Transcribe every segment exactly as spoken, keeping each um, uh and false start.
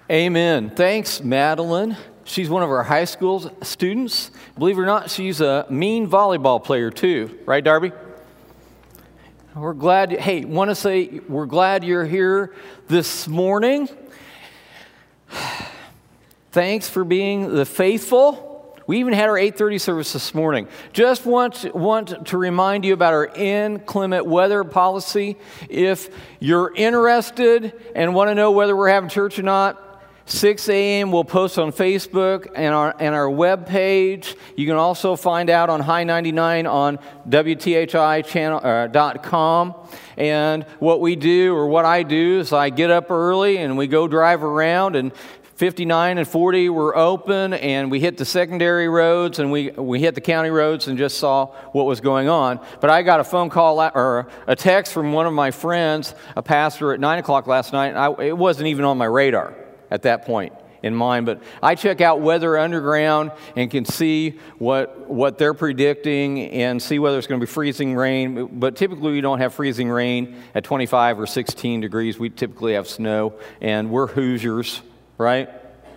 Amen. Thanks, Madeline. She's one of our high school students. Believe it or not, she's a mean volleyball player too. Right, Darby? We're glad, hey, want to say we're glad you're here this morning. Thanks for being the faithful. We even had our eight thirty service this morning. Just want, want to remind you about our inclement weather policy. If you're interested and want to know whether we're having church or not, six a.m. we'll post on Facebook and our and our webpage. You can also find out on High ninety-nine on W T H I channel uh, dot com. And what we do, or what I do, is I get up early and we go drive around, and fifty-nine and forty were open, and we hit the secondary roads and we, we hit the county roads and just saw what was going on. But I got a phone call or a text from one of my friends, a pastor, at nine o'clock last night, and I, it wasn't even on my radar at that point in mind. But I check out Weather Underground and can see what what they're predicting and see whether it's going to be freezing rain. But typically we don't have freezing rain at twenty-five or sixteen degrees. We typically have snow, and we're Hoosiers, right?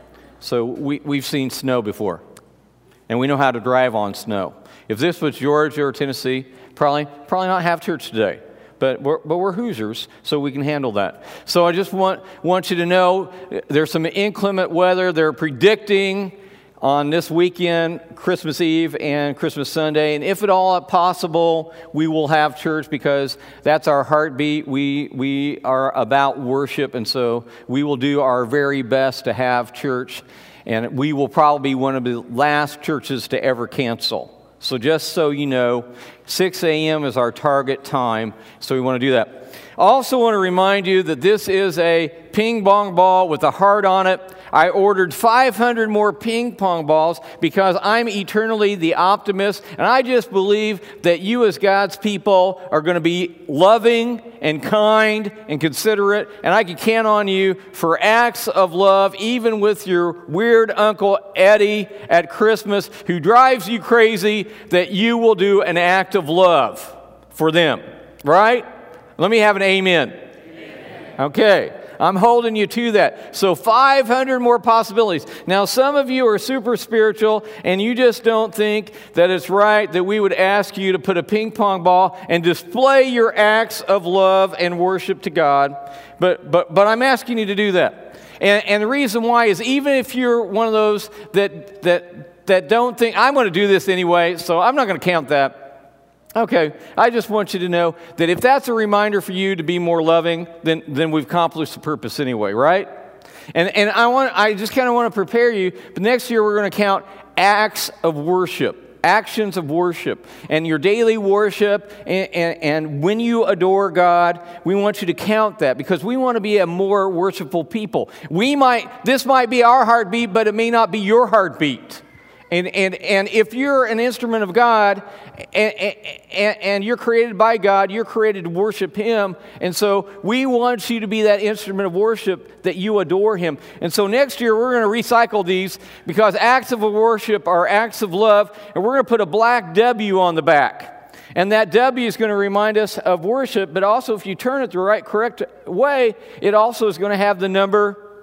So we, we've seen snow before, and we know how to drive on snow. If this was Georgia or Tennessee, probably probably not have church today. But we're, but we're Hoosiers, so we can handle that. So I just want, want you to know there's some inclement weather. They're predicting on this weekend, Christmas Eve and Christmas Sunday. And if at all possible, we will have church, because that's our heartbeat. We, we are about worship, and so we will do our very best to have church. And we will probably be one of the last churches to ever cancel. So just so you know, six a.m. is our target time, so we want to do that. I also want to remind you that this is a ping pong ball with a heart on it. I ordered five hundred more ping pong balls because I'm eternally the optimist, and I just believe that you as God's people are going to be loving and kind and considerate, and I can count on you for acts of love, even with your weird Uncle Eddie at Christmas who drives you crazy, that you will do an act of love for them, right? Let me have an amen. Amen. Okay. I'm holding you to that. So five hundred more possibilities. Now, some of you are super spiritual, and you just don't think that it's right that we would ask you to put a ping pong ball and display your acts of love and worship to God. But but but I'm asking you to do that. And, and the reason why is, even if you're one of those that that that don't think, I'm going to do this anyway, so I'm not going to count that. Okay, I just want you to know that if that's a reminder for you to be more loving, then then we've accomplished the purpose anyway, right? And and I want I just kind of want to prepare you. But next year we're going to count acts of worship, actions of worship, and your daily worship, and, and, and when you adore God, we want you to count that, because we want to be a more worshipful people. We might this might be our heartbeat, but it may not be your heartbeat. And and and if you're an instrument of God, and, and, and you're created by God, you're created to worship Him. And so we want you to be that instrument of worship, that you adore Him. And so next year we're going to recycle these, because acts of worship are acts of love, and we're going to put a black W on the back. And that W is going to remind us of worship, but also if you turn it the right, correct way, it also is going to have the number.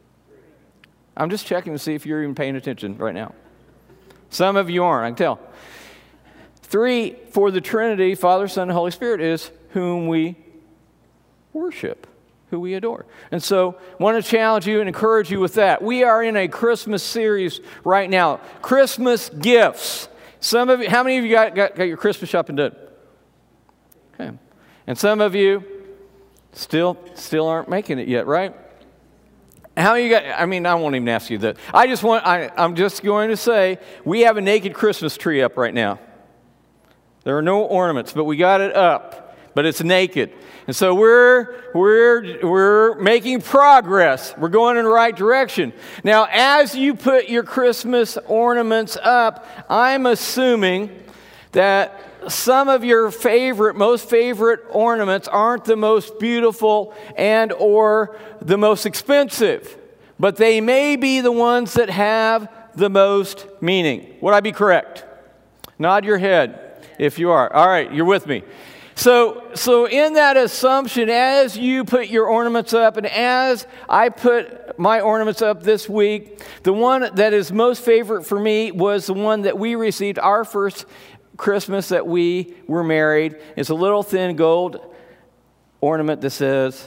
I'm just checking to see if you're even paying attention right now. Some of you aren't, I can tell. Three, for the Trinity, Father, Son, and Holy Spirit, is whom we worship, who we adore. And so I want to challenge you and encourage you with that. We are in a Christmas series right now. Christmas gifts. Some of you, how many of you got, got, got your Christmas shopping done? Okay. And some of you still still aren't making it yet, right? How you got? I mean, I won't even ask you that. I just want. I, I'm just going to say we have a naked Christmas tree up right now. There are no ornaments, but we got it up. But it's naked, and so we're we're we're making progress. We're going in the right direction. Now, as you put your Christmas ornaments up, I'm assuming that some of your favorite, most favorite ornaments aren't the most beautiful and or the most expensive, but they may be the ones that have the most meaning. Would I be correct? Nod your head if you are. All right, you're with me. So, so in that assumption, as you put your ornaments up, and as I put my ornaments up this week, the one that is most favorite for me was the one that we received our first Christmas that we were married. It's a little thin gold ornament that says,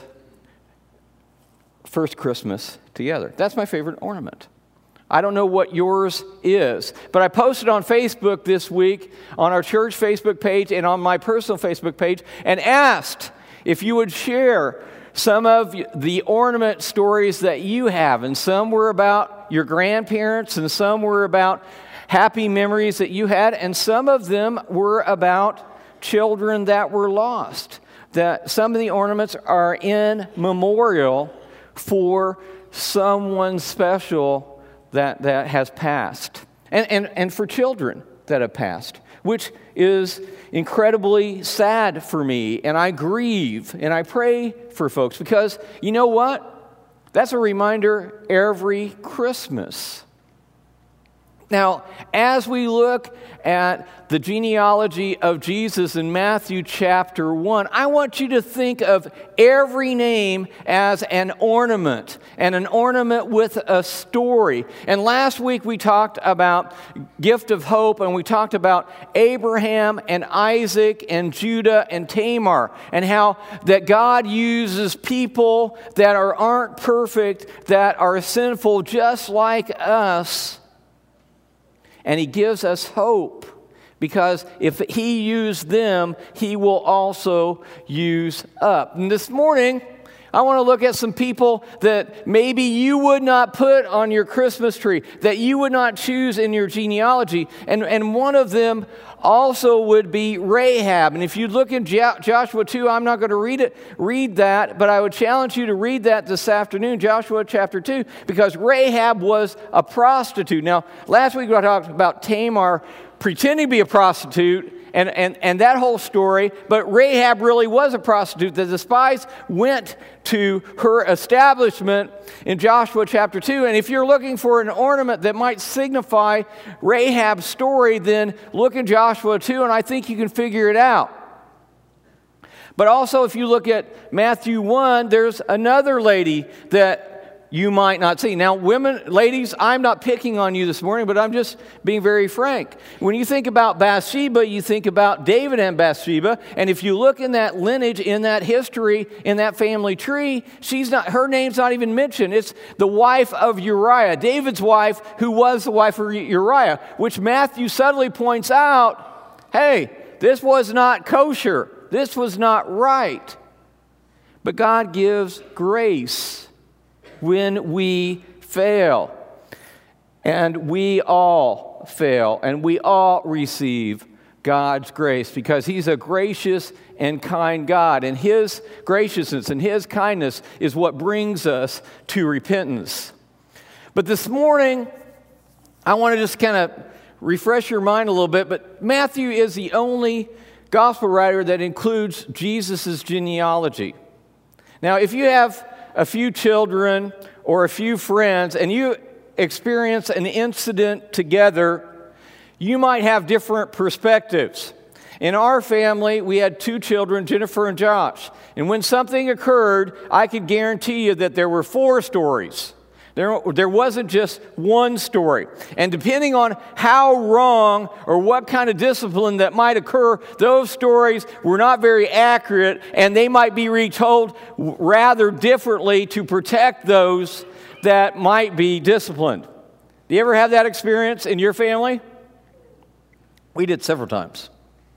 "First Christmas Together." That's my favorite ornament. I don't know what yours is, but I posted on Facebook this week, on our church Facebook page and on my personal Facebook page, and asked if you would share some of the ornament stories that you have. And some were about your grandparents, and some were about happy memories that you had, and some of them were about children that were lost. That some of the ornaments are in memorial for someone special that, that has passed, and, and, and for children that have passed, which is incredibly sad for me, and I grieve, and I pray for folks, because you know what? That's a reminder every Christmas. Now, as we look at the genealogy of Jesus in Matthew chapter one, I want you to think of every name as an ornament, and an ornament with a story. And last week we talked about gift of hope, and we talked about Abraham and Isaac and Judah and Tamar, and how that God uses people that are, aren't perfect, that are sinful just like us, and He gives us hope, because if He used them, He will also use us. And this morning, I want to look at some people that maybe you would not put on your Christmas tree, that you would not choose in your genealogy. And, and one of them also would be Rahab. And if you look in Jo- Joshua two, I'm not going to read it, read that, but I would challenge you to read that this afternoon, Joshua chapter two, because Rahab was a prostitute. Now, last week we talked about Tamar pretending to be a prostitute, and, and, and that whole story, but Rahab really was a prostitute. The spies went to her establishment in Joshua chapter two, and if you're looking for an ornament that might signify Rahab's story, then look in Joshua two, and I think you can figure it out. But also, if you look at Matthew one, there's another lady that you might not see. Now, women, ladies, I'm not picking on you this morning, but I'm just being very frank. When you think about Bathsheba, you think about David and Bathsheba, and if you look in that lineage, in that history, in that family tree, she's not, her name's not even mentioned. It's the wife of Uriah, David's wife, who was the wife of Uriah, which Matthew subtly points out, hey, this was not kosher. This was not right. But God gives grace when we fail. And we all fail, and we all receive God's grace, because He's a gracious and kind God, and His graciousness and His kindness is what brings us to repentance. But this morning, I want to just kind of refresh your mind a little bit, but Matthew is the only gospel writer that includes Jesus' genealogy. Now, if you have a few children or a few friends, and you experience an incident together, you might have different perspectives. In our family, we had two children, Jennifer and Josh. And when something occurred, I could guarantee you that there were four stories. There, there wasn't just one story. And depending on how wrong or what kind of discipline that might occur, those stories were not very accurate, and they might be retold rather differently to protect those that might be disciplined. Do you ever have that experience in your family? We did several times.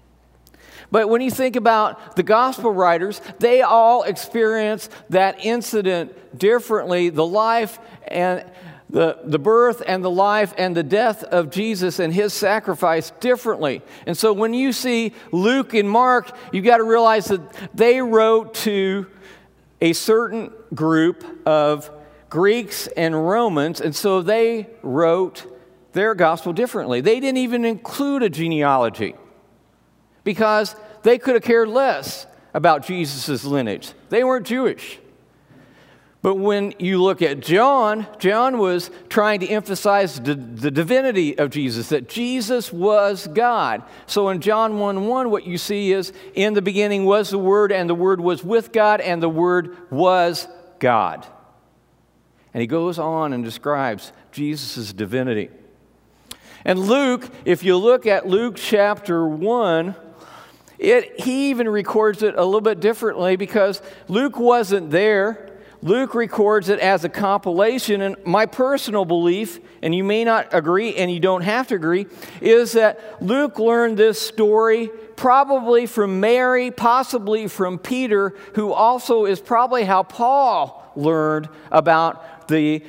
But when you think about the gospel writers, they all experience that incident differently. The life and the, the birth and the life and the death of Jesus and His sacrifice differently. And so when you see Luke and Mark, you've got to realize that they wrote to a certain group of Greeks and Romans, and so they wrote their gospel differently. They didn't even include a genealogy, because they could have cared less about Jesus' lineage. They weren't Jewish. But when you look at John, John was trying to emphasize the, the divinity of Jesus, that Jesus was God. So in John one one, what you see is, in the beginning was the Word, and the Word was with God, and the Word was God. And he goes on and describes Jesus' divinity. And Luke, if you look at Luke chapter one, it, he even records it a little bit differently, because Luke wasn't there. Luke records it as a compilation, and my personal belief, and you may not agree and you don't have to agree, is that Luke learned this story probably from Mary, possibly from Peter, who also is probably how Paul learned about the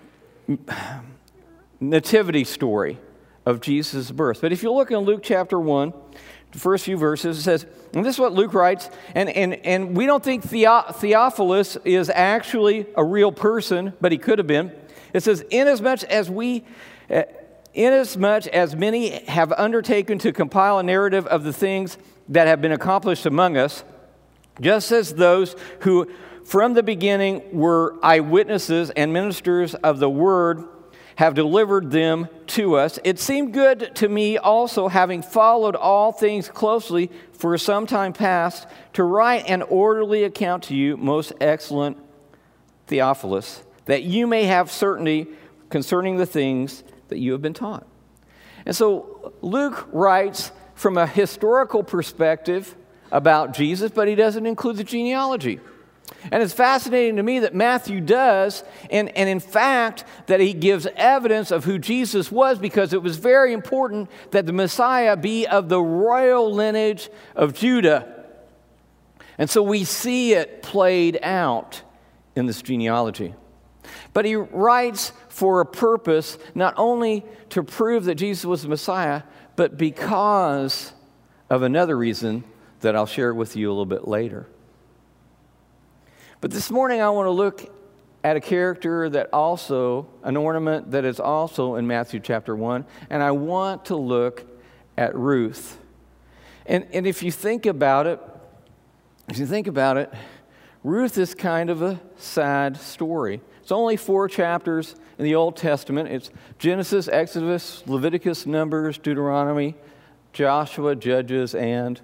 nativity story of Jesus' birth. But if you look in Luke chapter one, the first few verses, it says, and this is what Luke writes, and, and, and we don't think Theo- Theophilus is actually a real person, but he could have been. It says, inasmuch as we, uh, inasmuch as many have undertaken to compile a narrative of the things that have been accomplished among us, just as those who from the beginning were eyewitnesses and ministers of the word have delivered them to us. It seemed good to me also, having followed all things closely for some time past, to write an orderly account to you, most excellent Theophilus, that you may have certainty concerning the things that you have been taught. And so Luke writes from a historical perspective about Jesus, but he doesn't include the genealogy. And it's fascinating to me that Matthew does, and, and in fact, that he gives evidence of who Jesus was, because it was very important that the Messiah be of the royal lineage of Judah. And so we see it played out in this genealogy. But he writes for a purpose, not only to prove that Jesus was the Messiah, but because of another reason that I'll share with you a little bit later. But this morning I want to look at a character that also, an ornament that is also in Matthew chapter one, and I want to look at Ruth. And, and if you think about it, if you think about it, Ruth is kind of a sad story. It's only four chapters in the Old Testament. It's Genesis, Exodus, Leviticus, Numbers, Deuteronomy, Joshua, Judges, and...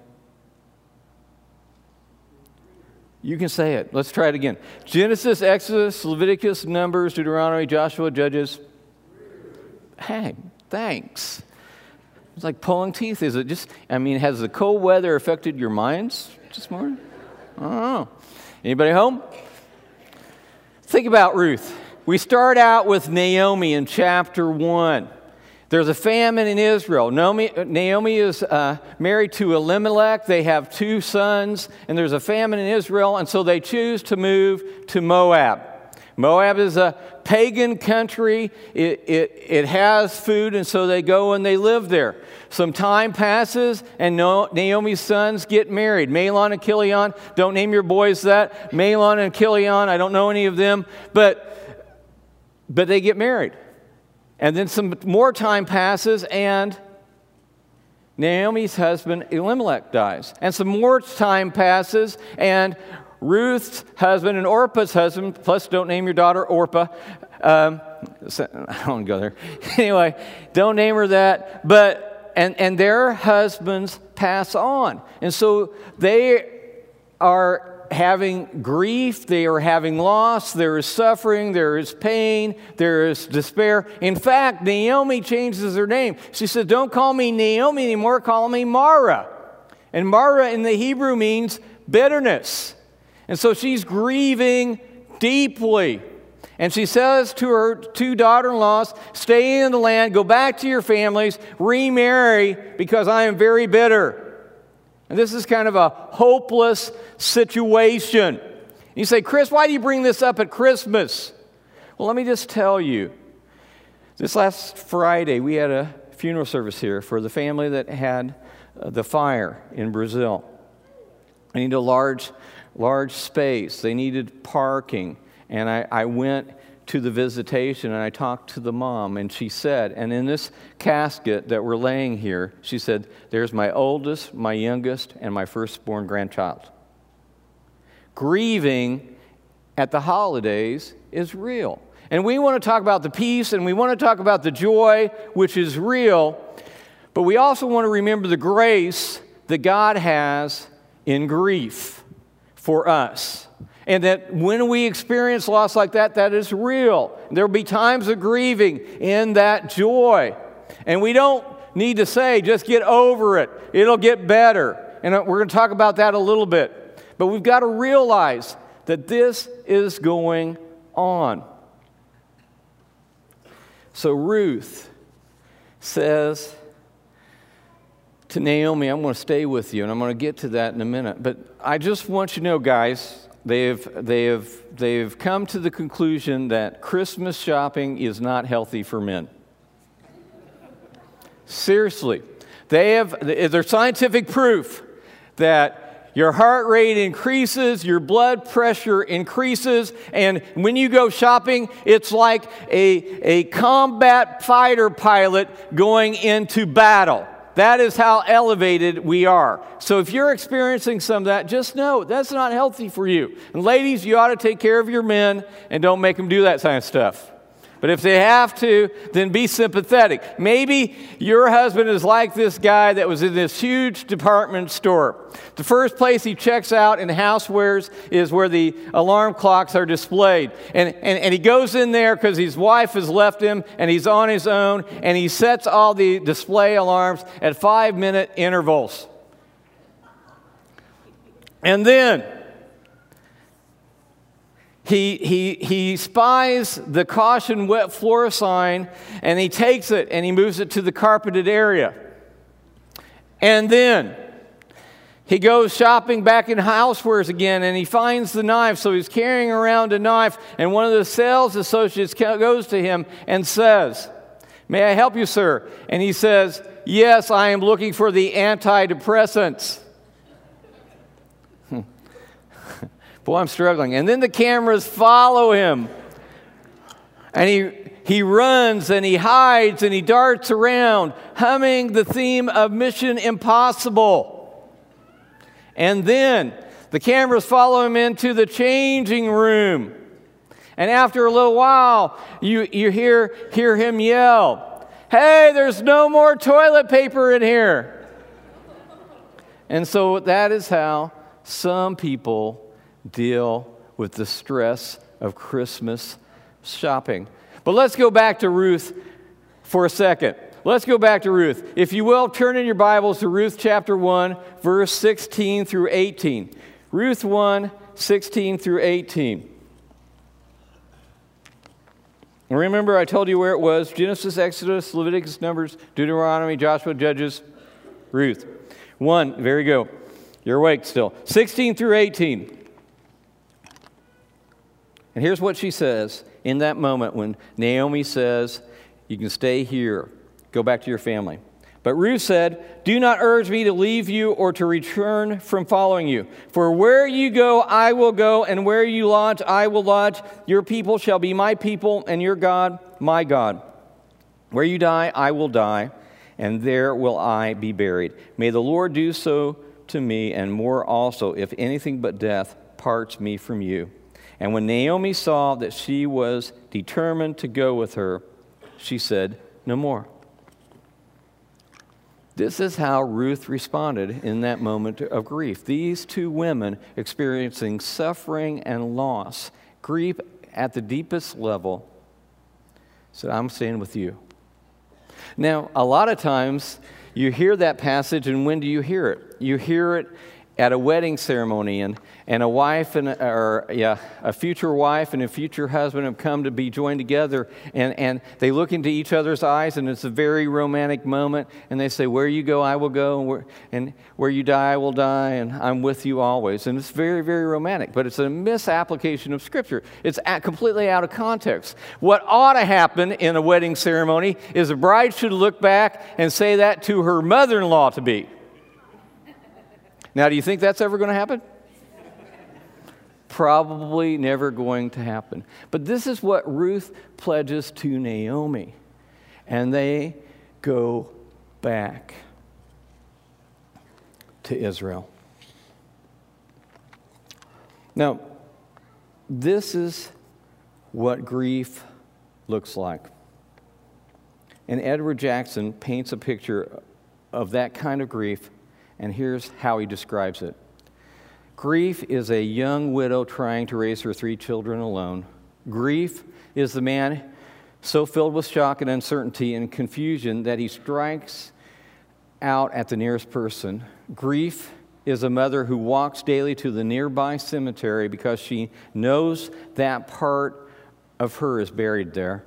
You can say it. Let's try it again. Genesis, Exodus, Leviticus, Numbers, Deuteronomy, Joshua, Judges. Hey, thanks. It's like pulling teeth. Is it just, I mean, has the cold weather affected your minds this morning? I don't know. Anybody home? Think about Ruth. We start out with Naomi in chapter one. There's a famine in Israel. Naomi, Naomi is uh, married to Elimelech. They have two sons, and there's a famine in Israel, and so they choose to move to Moab. Moab is a pagan country. It, it, it has food, and so they go and they live there. Some time passes, and Naomi's sons get married. Mahlon and Chilion. Don't name your boys that. Mahlon and Chilion, I don't know any of them, but but they get married. And then some more time passes, and Naomi's husband, Elimelech, dies. And some more time passes, and Ruth's husband and Orpah's husband, plus don't name your daughter Orpah. Um, I don't want to go there. Anyway, don't name her that. But and, and their husbands pass on. And so they are having grief, they are having loss, there is suffering, there is pain, there is despair. In fact, Naomi changes her name. She said, don't call me Naomi anymore, call me Mara. And Mara in the Hebrew means bitterness. And so she's grieving deeply. And she says to her two daughter-in-laws, stay in the land, go back to your families, remarry, because I am very bitter. And this is kind of a hopeless situation. You say, Chris, why do you bring this up at Christmas? Well, let me just tell you. This last Friday, we had a funeral service here for the family that had uh, the fire in Brazil. They needed a large, large space. They needed parking. And I, I went to the visitation, and I talked to the mom, and she said, and in this casket that we're laying here, she said, there's my oldest, my youngest, and my firstborn grandchild. Grieving at the holidays is real. And we want to talk about the peace, and we want to talk about the joy, which is real, but we also want to remember the grace that God has in grief for us. And that when we experience loss like that, that is real. There will be times of grieving in that joy. And we don't need to say, just get over it. It'll get better. And we're going to talk about that a little bit. But we've got to realize that this is going on. So Ruth says to Naomi, I'm going to stay with you, and I'm going to get to that in a minute. But I just want you to know, guys, they've, they've, they've come to the conclusion that Christmas shopping is not healthy for men. Seriously. They have, there's scientific proof that your heart rate increases, your blood pressure increases, and when you go shopping, it's like a, a combat fighter pilot going into battle. That is how elevated we are. So if you're experiencing some of that, just know that's not healthy for you. And ladies, you ought to take care of your men and don't make them do that kind of stuff. But if they have to, then be sympathetic. Maybe your husband is like this guy that was in this huge department store. The first place he checks out in housewares is where the alarm clocks are displayed. And, and, and he goes in there because his wife has left him and he's on his own, and he sets all the display alarms at five-minute intervals. And then He, he, he spies the caution wet floor sign, and he takes it and he moves it to the carpeted area. And then he goes shopping back in housewares again, and he finds the knife. So he's carrying around a knife, and one of the sales associates goes to him and says, "May I help you, sir?" And he says, "Yes, I am looking for the antidepressants." Boy, I'm struggling. And then the cameras follow him. And he, he runs and he hides and he darts around, humming the theme of Mission Impossible. And then the cameras follow him into the changing room. And after a little while, you, you hear, hear him yell, "Hey, there's no more toilet paper in here." And so that is how some people deal with the stress of Christmas shopping. But let's go back to Ruth for a second. Let's go back to Ruth. If you will, turn in your Bibles to Ruth chapter one, verse sixteen through eighteen. Ruth one, sixteen through eighteen. Remember, I told you where it was: Genesis, Exodus, Leviticus, Numbers, Deuteronomy, Joshua, Judges, Ruth. One, there you go. You're awake still. sixteen through eighteen. And here's what she says in that moment when Naomi says, "You can stay here. Go back to your family." But Ruth said, "Do not urge me to leave you or to return from following you. For where you go, I will go, and where you lodge, I will lodge. Your people shall be my people, and your God, my God. Where you die, I will die, and there will I be buried. May the Lord do so to me, and more also, if anything but death parts me from you." And when Naomi saw that she was determined to go with her, she said, "No more." This is how Ruth responded in that moment of grief. These two women experiencing suffering and loss, grief at the deepest level, said, "I'm staying with you." Now, a lot of times you hear that passage, and when do you hear it? You hear it at a wedding ceremony, and, and a wife and a, or yeah, a future wife and a future husband have come to be joined together, and, and they look into each other's eyes, and it's a very romantic moment, and they say, "Where you go, I will go, and where, and where you die, I will die, and I'm with you always." And it's very, very romantic, but it's a misapplication of Scripture. It's at, completely out of context. What ought to happen in a wedding ceremony is a bride should look back and say that to her mother-in-law to be. Now, do you think that's ever going to happen? Probably never going to happen. But this is what Ruth pledges to Naomi. And they go back to Israel. Now, this is what grief looks like. And Edward Jackson paints a picture of that kind of grief, and here's how he describes it. Grief is a young widow trying to raise her three children alone. Grief is the man so filled with shock and uncertainty and confusion that he strikes out at the nearest person. Grief is a mother who walks daily to the nearby cemetery because she knows that part of her is buried there.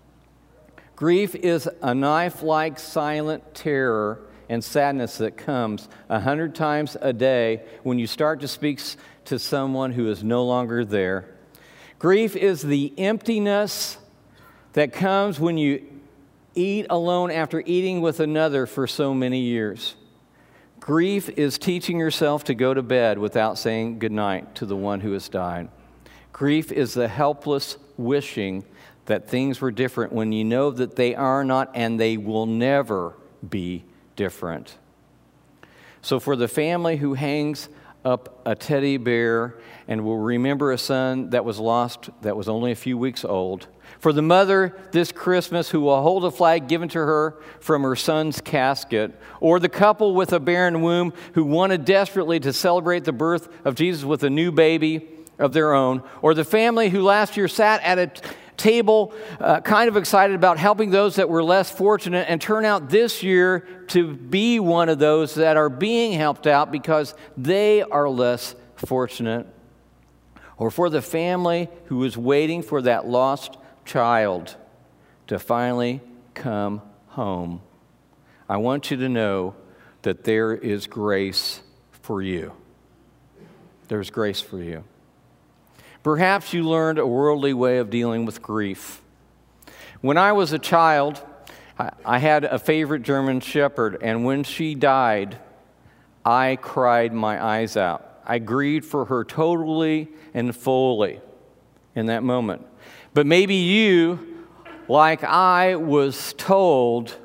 Grief is a knife-like silent terror and sadness that comes a hundred times a day when you start to speak to someone who is no longer there. Grief is the emptiness that comes when you eat alone after eating with another for so many years. Grief is teaching yourself to go to bed without saying goodnight to the one who has died. Grief is the helpless wishing that things were different when you know that they are not and they will never be different. So for the family who hangs up a teddy bear and will remember a son that was lost that was only a few weeks old, for the mother this Christmas who will hold a flag given to her from her son's casket, or the couple with a barren womb who wanted desperately to celebrate the birth of Jesus with a new baby of their own, or the family who last year sat at a t- table uh, kind of excited about helping those that were less fortunate and turn out this year to be one of those that are being helped out because they are less fortunate, or for the family who is waiting for that lost child to finally come home. I want you to know that there is grace for you. There's grace for you. Perhaps you learned a worldly way of dealing with grief. When I was a child, I had a favorite German shepherd, and when she died, I cried my eyes out. I grieved for her totally and fully in that moment. But maybe you, like I was told,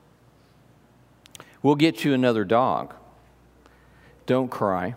we'll get you another dog. Don't cry.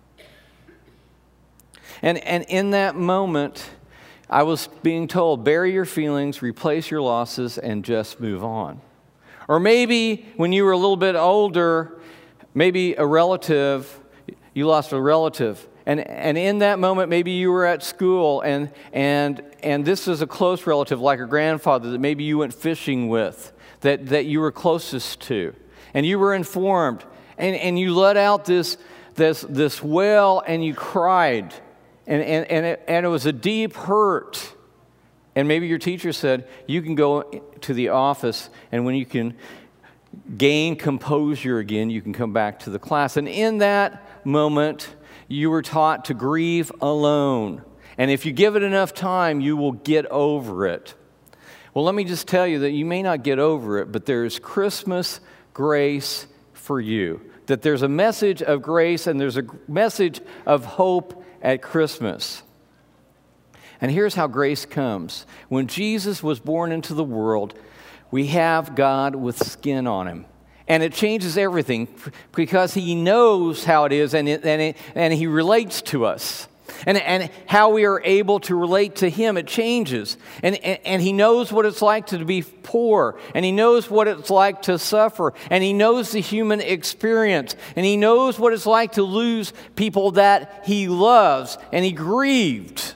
And and in that moment, I was being told, bury your feelings, replace your losses, and just move on. Or maybe when you were a little bit older, maybe a relative, you lost a relative. And and in that moment, maybe you were at school, and and and this is a close relative, like a grandfather that maybe you went fishing with, that, that you were closest to. And you were informed, and, and you let out this, this, this wail, and you cried. And, and, and, it, and it was a deep hurt. And maybe your teacher said, you can go to the office, and when you can gain composure again, you can come back to the class. And in that moment, you were taught to grieve alone. And if you give it enough time, you will get over it. Well, let me just tell you that you may not get over it, but there's Christmas grace for you. That there's a message of grace and there's a message of hope at Christmas. And here's how grace comes. When Jesus was born into the world, we have God with skin on him. And it changes everything because he knows how it is, and it, and, it, and he relates to us. And, and how we are able to relate to him, it changes. And, and, and he knows what it's like to be poor. And he knows what it's like to suffer. And he knows the human experience. And he knows what it's like to lose people that he loves. And he grieved.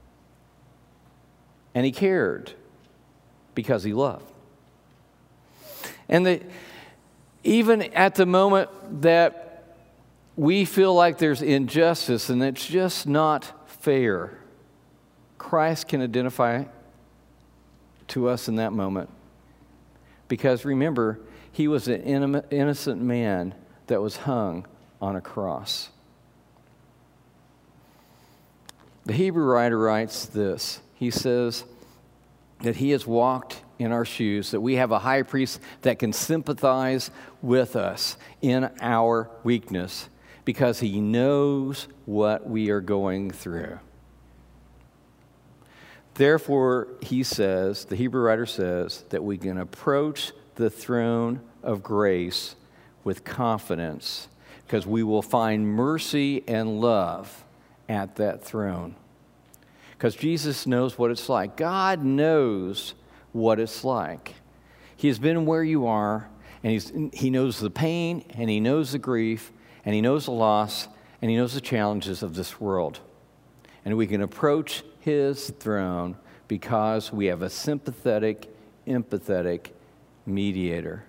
And he cared because he loved. And the, even at the moment that we feel like there's injustice and it's just not fair, Christ can identify to us in that moment. Because remember, he was an innocent man that was hung on a cross. The Hebrew writer writes this. He says that he has walked in our shoes, that we have a high priest that can sympathize with us in our weakness, because he knows what we are going through. Therefore, he says, the Hebrew writer says, that we can approach the throne of grace with confidence, because we will find mercy and love at that throne. because Jesus knows what it's like. God knows what it's like. He has been where you are, and he's, he knows the pain, and he knows the grief, and he knows the loss, and he knows the challenges of this world. And we can approach his throne because we have a sympathetic, empathetic mediator.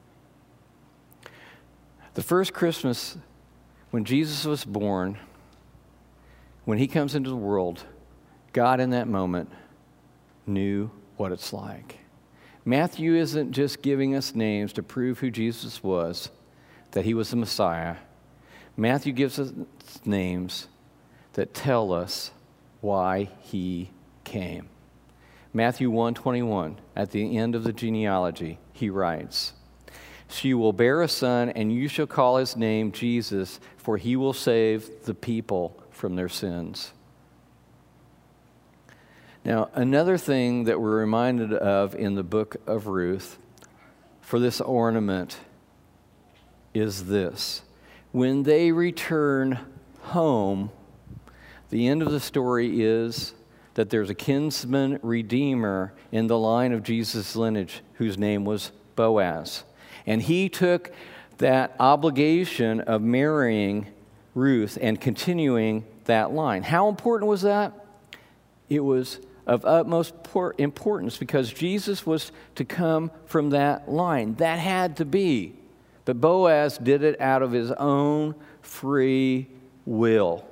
The first Christmas, when Jesus was born, when he comes into the world, God in that moment knew what it's like. Matthew isn't just giving us names to prove who Jesus was, that he was the Messiah. Matthew gives us names that tell us why he came. Matthew one twenty-one, at the end of the genealogy, he writes, "She will bear a son, and you shall call his name Jesus, for he will save the people from their sins." Now, another thing that we're reminded of in the book of Ruth for this ornament is this. When they return home, the end of the story is that there's a kinsman redeemer in the line of Jesus' lineage whose name was Boaz. And he took that obligation of marrying Ruth and continuing that line. How important was that? It was of utmost importance because Jesus was to come from that line. That had to be. But Boaz did it out of his own free will.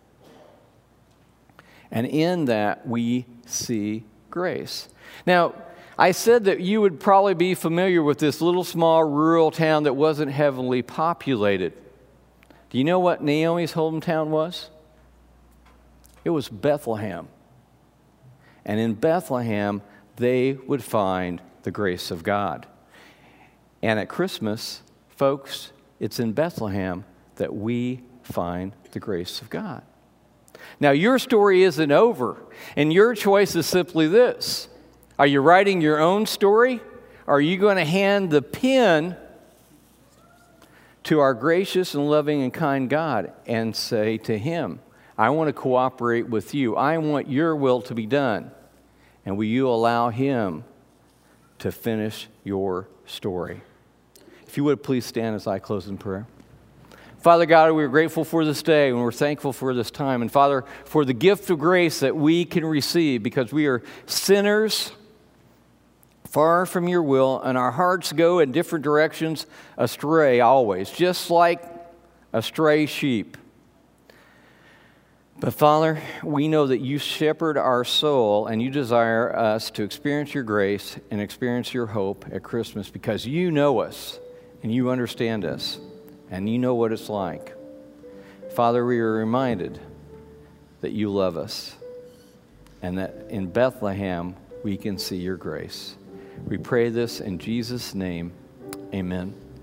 And in that, we see grace. Now, I said that you would probably be familiar with this little small rural town that wasn't heavily populated. Do you know what Naomi's hometown was? It was Bethlehem. And in Bethlehem, they would find the grace of God. And at Christmas, folks, it's in Bethlehem that we find the grace of God. Now, your story isn't over, and your choice is simply this. Are you writing your own story? Or are you going to hand the pen to our gracious and loving and kind God and say to him, I want to cooperate with you. I want your will to be done. And will you allow him to finish your story? If you would, please stand as I close in prayer. Father God, we're grateful for this day, and we're thankful for this time. And Father, for the gift of grace that we can receive because we are sinners far from your will, and our hearts go in different directions astray always, just like a stray sheep. But Father, we know that you shepherd our soul, and you desire us to experience your grace and experience your hope at Christmas because you know us, and you understand us. And you know what it's like. Father, we are reminded that you love us and that in Bethlehem we can see your grace. We pray this in Jesus' name. Amen.